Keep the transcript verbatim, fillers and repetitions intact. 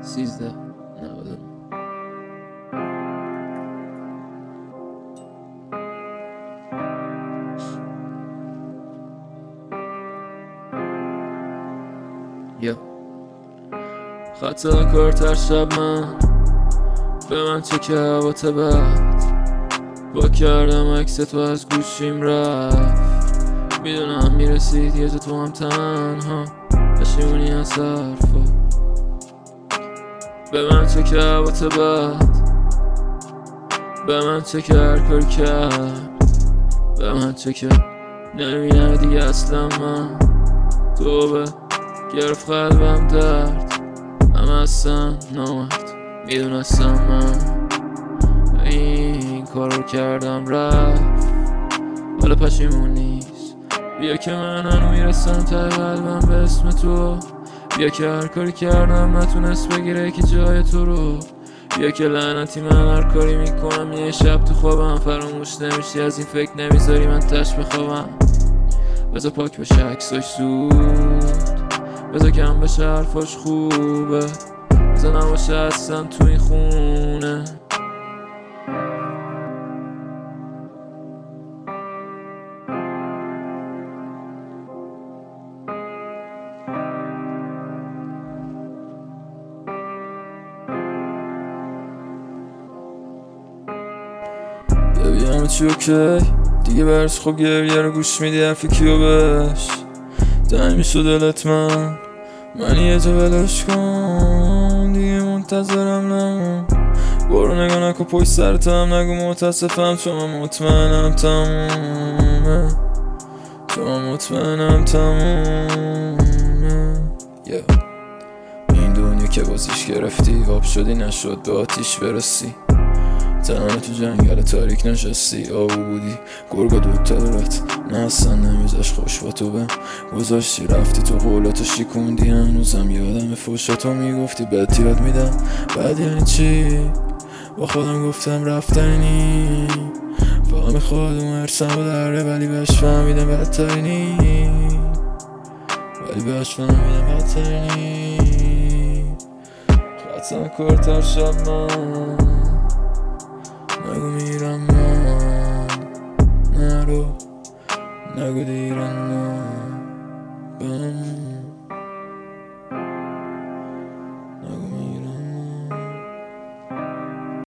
سیزده نود یا خطا کارتر شب من به من چه که هوات بد با کردم عکس تو از گوشیم رفت. میدونم میرسید یه جا تو هم تنها پشیمونی از حرفا. به من چه که هوات بد، به من چه که هر کاری کرد، به من چه که نمی‌بینم دیگه اصلا من. تو به گرفت قلبم درد، اما اصلا نامرد میدونستم من این کار رو کردم رفت. حالا پشیمون نیست، بیا که من هنو میرسم ته قلبم به اسم تو. بیا که هر کاری کردم نتونست بگیره که جای تو رو. بیا که لعنتی من هر کاری میکنم یه شب تو خوابم فراموش نمیشی، از این فکر نمیذاری من تش بخوابم. بذار پاک بشه عکساش زود، بذار کم بشه حرفاش خوبه، بذار نباشه اصلا تو این خونه. ببین همه چی اوکی دیگه، برس خب گریه رو گوش میدی حرف کیو بش دنگ میشو دلت من من یه جا بلش کن دیگه منتظرم نمون. برو نگاه نکن پشت سرتم نگو متاسفم چون من مطمئنم تمومه، چون من مطمئنم تمومه. yeah. این دنیا که بازیش گرفتی آب شدی نشد به آتیش برسی، تنها تو جنگل تاریک نشستی آبو بودی گرگا دوتا دارت نه اصلا نمیزش خوش با تو بهم گذاشتی رفتی تو قولاتو شیکوندی. هنوزم یادم فوشاتو میگفتی بهت یاد میدم بعد یعنی چی؟ با خودم گفتم رفتنی فقط میخواد اون ارسم و دره ولی بهش فهمیدم بدترینی، ولی بهش فهمیدم بدترینی. خطم کارتر شب من نگو میرم من نرو، نگو دیگه